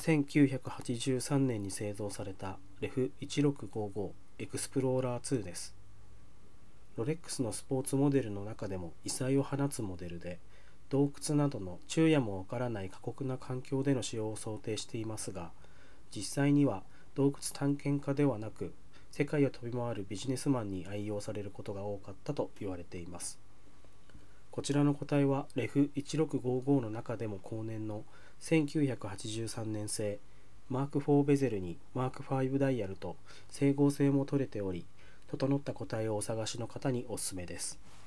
1983年に製造されたレフ1655エクスプローラー2です。ロレックスのスポーツモデルの中でも異彩を放つモデルで、洞窟などの昼夜もわからない過酷な環境での使用を想定していますが、実際には洞窟探検家ではなく、世界を飛び回るビジネスマンに愛用されることが多かったと言われています。こちらの個体はレフ1655の中でも後年の1983年製マーク4ベゼルにマーク5ダイヤルと整合性も取れており、整った個体をお探しの方におすすめです。